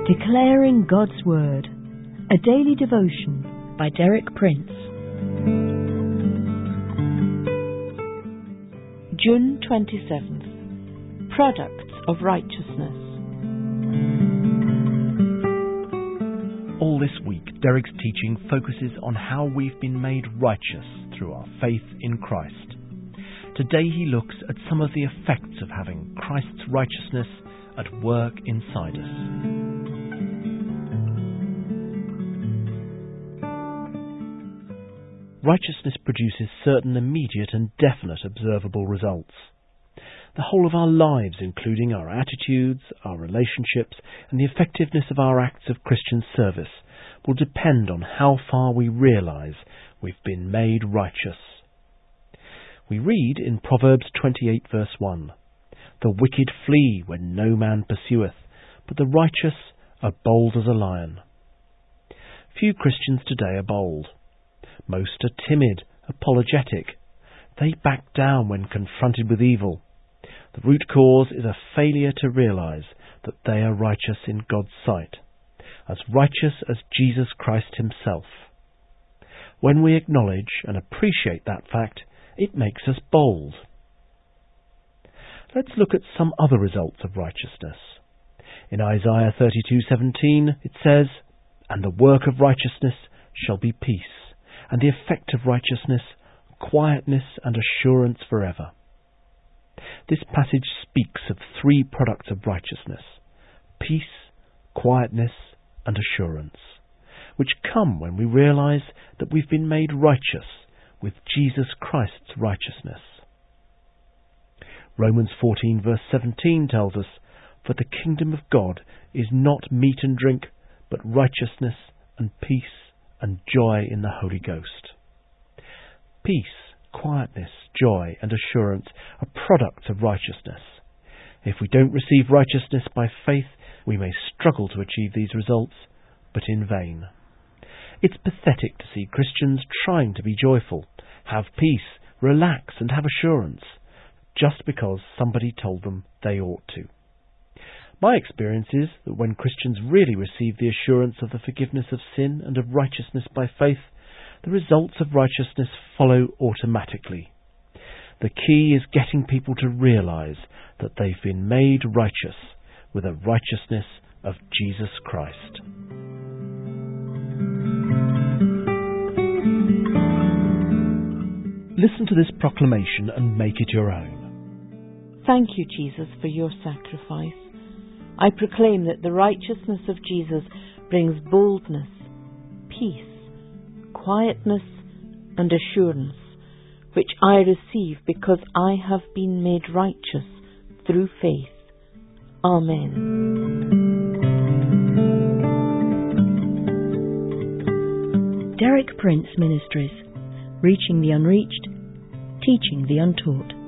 Declaring God's Word, a daily devotion by Derek Prince. June 27th. Products of Righteousness. All this week, Derek's teaching focuses on how we've been made righteous through our faith in Christ. Today he looks at some of the effects of having Christ's righteousness at work inside us. Righteousness produces certain immediate and definite observable results. The whole of our lives, including our attitudes, our relationships, and the effectiveness of our acts of Christian service, will depend on how far we realise we've been made righteous. We read in Proverbs 28 verse 1, "The wicked flee when no man pursueth, but the righteous are bold as a lion." Few Christians today are bold. Most are timid, apologetic. They back down when confronted with evil. The root cause is a failure to realise that they are righteous in God's sight, as righteous as Jesus Christ himself. When we acknowledge and appreciate that fact, it makes us bold. Let's look at some other results of righteousness. In Isaiah 32:17 it says, "And the work of righteousness shall be peace, and the effect of righteousness, quietness and assurance forever." This passage speaks of three products of righteousness: peace, quietness and assurance, which come when we realise that we've been made righteous with Jesus Christ's righteousness. Romans 14 verse 17 tells us, "For the kingdom of God is not meat and drink, but righteousness and peace and joy in the Holy Ghost." Peace, quietness, joy and assurance are products of righteousness. If we don't receive righteousness by faith, we may struggle to achieve these results, but in vain. It's pathetic to see Christians trying to be joyful, have peace, relax and have assurance, just because somebody told them they ought to. My experience is that when Christians really receive the assurance of the forgiveness of sin and of righteousness by faith, the results of righteousness follow automatically. The key is getting people to realise that they've been made righteous with the righteousness of Jesus Christ. Listen to this proclamation and make it your own. Thank you, Jesus, for your sacrifice. I proclaim that the righteousness of Jesus brings boldness, peace, quietness and assurance, which I receive because I have been made righteous through faith. Amen. Derek Prince Ministries, reaching the unreached, teaching the untaught.